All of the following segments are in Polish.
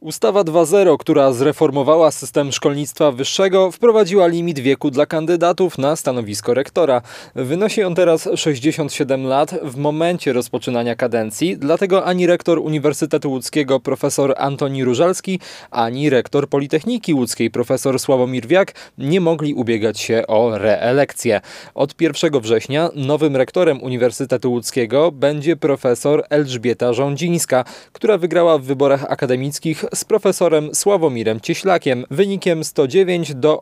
Ustawa 2.0, która zreformowała system szkolnictwa wyższego, wprowadziła limit wieku dla kandydatów na stanowisko rektora. Wynosi on teraz 67 lat w momencie rozpoczynania kadencji, dlatego ani rektor Uniwersytetu Łódzkiego profesor Antoni Różalski, ani rektor Politechniki Łódzkiej profesor Sławomir Wiak nie mogli ubiegać się o reelekcję. Od 1 września nowym rektorem Uniwersytetu Łódzkiego będzie profesor Elżbieta Rządzińska, która wygrała w wyborach akademickich z profesorem Sławomirem Cieślakiem wynikiem 109 do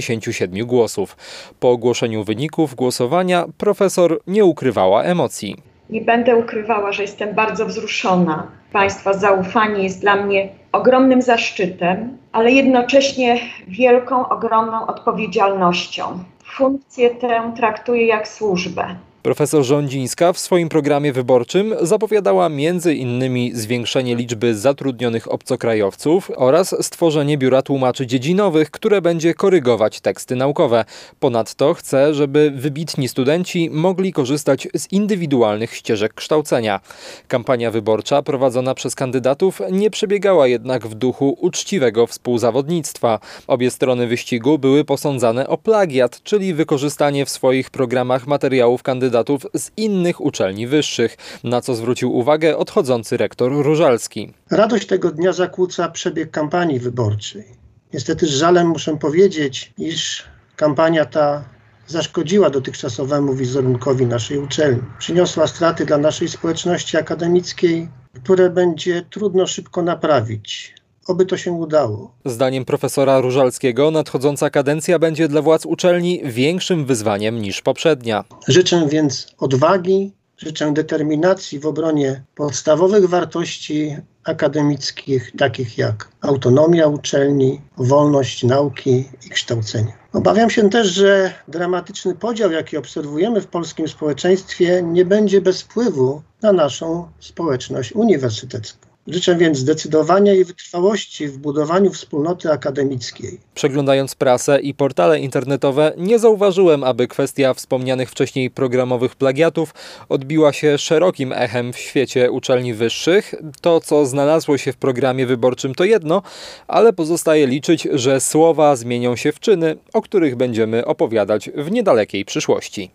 87 głosów. Po ogłoszeniu wyników głosowania profesor nie ukrywała emocji. Nie będę ukrywała, że jestem bardzo wzruszona. Państwa zaufanie jest dla mnie ogromnym zaszczytem, ale jednocześnie wielką, ogromną odpowiedzialnością. Funkcję tę traktuję jak służbę. Profesor Rządzińska w swoim programie wyborczym zapowiadała m.in. zwiększenie liczby zatrudnionych obcokrajowców oraz stworzenie biura tłumaczy dziedzinowych, które będzie korygować teksty naukowe. Ponadto chce, żeby wybitni studenci mogli korzystać z indywidualnych ścieżek kształcenia. Kampania wyborcza prowadzona przez kandydatów nie przebiegała jednak w duchu uczciwego współzawodnictwa. Obie strony wyścigu były posądzane o plagiat, czyli wykorzystanie w swoich programach materiałów kandydatów z innych uczelni wyższych, na co zwrócił uwagę odchodzący rektor Różalski. Radość tego dnia zakłóca przebieg kampanii wyborczej. Niestety z żalem muszę powiedzieć, iż kampania ta zaszkodziła dotychczasowemu wizerunkowi naszej uczelni. Przyniosła straty dla naszej społeczności akademickiej, które będzie trudno szybko naprawić. Oby to się udało. Zdaniem profesora Różalskiego nadchodząca kadencja będzie dla władz uczelni większym wyzwaniem niż poprzednia. Życzę więc odwagi, życzę determinacji w obronie podstawowych wartości akademickich, takich jak autonomia uczelni, wolność nauki i kształcenia. Obawiam się też, że dramatyczny podział, jaki obserwujemy w polskim społeczeństwie, nie będzie bez wpływu na naszą społeczność uniwersytecką. Życzę więc zdecydowania i wytrwałości w budowaniu wspólnoty akademickiej. Przeglądając prasę i portale internetowe, nie zauważyłem, aby kwestia wspomnianych wcześniej programowych plagiatów odbiła się szerokim echem w świecie uczelni wyższych. To, co znalazło się w programie wyborczym, to jedno, ale pozostaje liczyć, że słowa zmienią się w czyny, o których będziemy opowiadać w niedalekiej przyszłości.